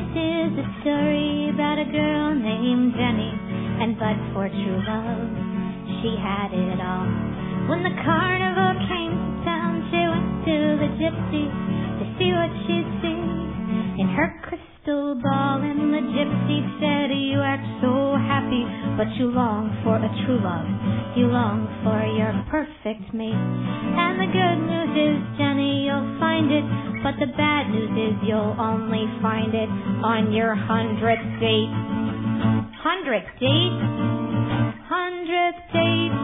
is a story about a girl named Jenny, and but for true love, she had it all. When the carnival came to town, she went to the gypsy to see what she'd see in her crystal ball, and the gypsy said, you act so happy, but you long for a true love. You long for your perfect mate. And the good news is, Jenny, you'll find it, but the bad news is you'll only find it on your 100th date. 100th date? 100th date.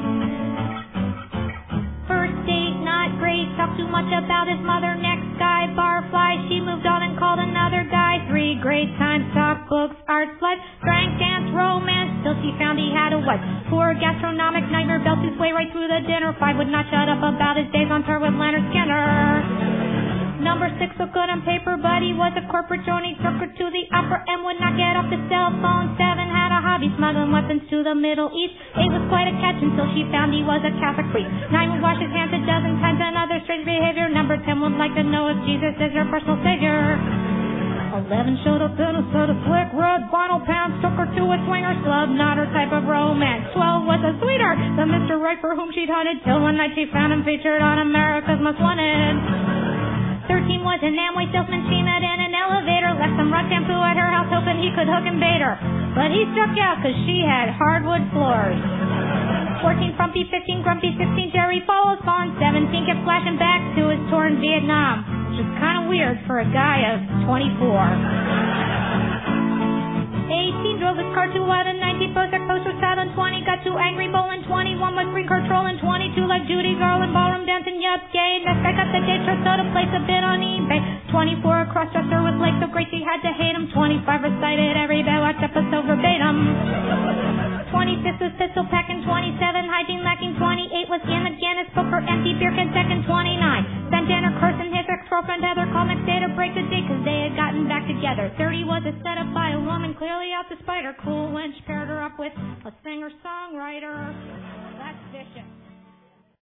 First date, not great. Talked too much about his mother. Next guy, barfly. She moved on and called another guy. 3 great times, talk books, arts, life, drank, dance, romance. Till she found he had a wife. 4 gastronomic nightmare, belts his way right through the dinner. 5 would not shut up about his days on tour with Leonard Skinner. Number 6 looked good on paper, but he was a corporate Joni. Took her to the opera and would not get off the cell phone. 7 had a hobby, smuggling weapons to the Middle East. 8 was quite a catch until she found he was a Catholic priest. 9 would wash his hands a dozen times and other strange behavior. Number 10 would like to know if Jesus is your personal savior. 11 showed up in a set of slick red vinyl pants. Took her to a swingers club, not her type of romance. 12 was a sweetheart, the Mr. Right for whom she'd hunted, till one night she found him featured on America's Most Wanted. 13 was an Amway salesman she met in an elevator. Left some rug shampoo at her house hoping he could hook and bait her, but he struck out cause she had hardwood floors. 14 frumpy, 15 grumpy, 16 Jerry Falls Fawn. 17 kept flashing back to his tour in Vietnam, which is kind of weird for a guy of 24. 18 drove his car too wide, and 19 post was silent. 20 got too angry bowling. 21 was free controlling. 22 like Judy Garland ballroom dancing. Yup, gay. Next guy got the date trip, so to place a bid on eBay. 24 a cross-dresser with legs so great she had to hate him. 25 recited every Baywatch episode verbatim. 26 was pistol packing. 27 hygiene lacking. 28 was Anna Gannis, spoke her empty beer can second. 29 sent Jenner cursing his ex-girlfriend Heather, called next day to break the date cause they had gotten back together. 30 was a setup by a woman clearly out the spider. Cool wench paired her up with a singer-songwriter. That's vicious.